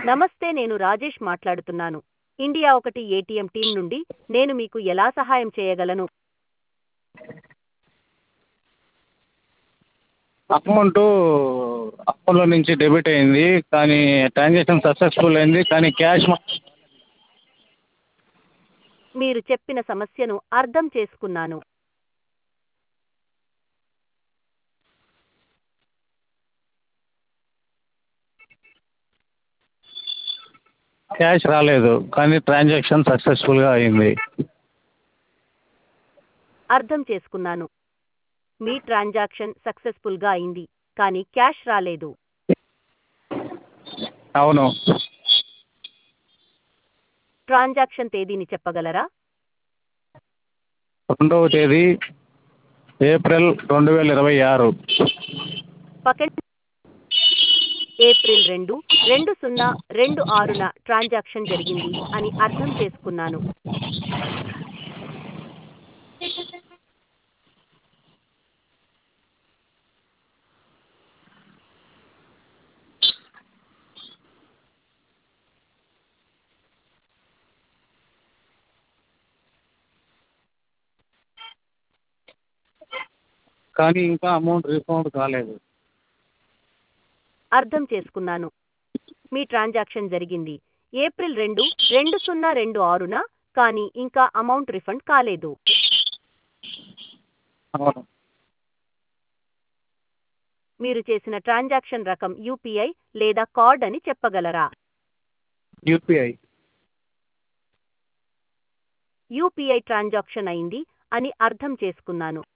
నమస్తే, నేను రాజేష్ మాట్లాడుతున్నాను. ఇండియా ఒకటి ఏటీఎం టీం నుండి. నేను మీకు ఎలా సహాయం చేయగలను? అమౌంట్ అకౌంట్లో నుంచి డెబిట్ అయింది, కానీ ట్రాన్సాక్షన్ సక్సెస్ఫుల్ అయింది, కానీ మీరు చెప్పిన సమస్యను అర్థం చేసుకున్నాను. క్యాష్ రాలేదు, కానీ ట్రాన్సాక్షన్ సక్సెస్ఫుల్గా అయింది. అర్థం చేసుకున్నాను. మీ ట్రాన్సాక్షన్ సక్సెస్ఫుల్గా అయింది, కానీ క్యాష్ రాలేదు. అవును. ట్రాన్సాక్షన్ తేదీని చెప్పగలరా? 2వ తేదీ ఏప్రిల్ 2026. పకెట్ ఏప్రిల్ 2, 2026న ట్రాన్సాక్షన్ జరిగింది అని అర్థం చేసుకున్నాను. కానీ ఇంకా అమౌంట్ రీఫండ్ కాలేదు. అర్థం చేసుకున్నాను. మీ ట్రాన్సాక్షన్ జరిగింది ఏప్రిల్ 2, 2026న, కానీ ఇంకా అమౌంట్ రిఫండ్ కాలేదు. అవును. మీరు చేసిన ట్రాన్సాక్షన్ రకం యూపీఐ లేదా కార్డ్ అని చెప్పగలరా? యూపీఐ. యూపీఐ ట్రాన్సాక్షన్ అయింది అని అర్థం చేసుకున్నాను.